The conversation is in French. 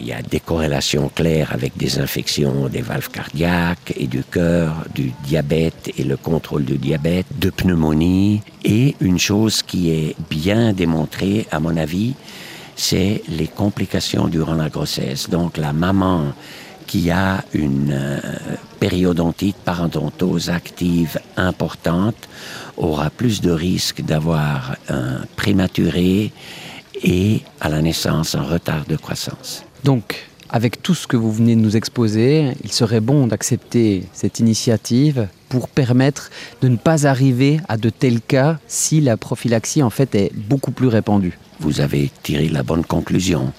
y a des corrélations claires avec des infections des valves cardiaques et du cœur, du diabète et le contrôle du diabète, de pneumonie. Et une chose qui est bien démontrée, à mon avis, c'est les complications durant la grossesse. Donc la maman qui a une périodontite parodontose active importante aura plus de risques d'avoir un prématuré et à la naissance un retard de croissance. Donc, avec tout ce que vous venez de nous exposer, il serait bon d'accepter cette initiative pour permettre de ne pas arriver à de tels cas si la prophylaxie en fait est beaucoup plus répandue. Vous avez tiré la bonne conclusion.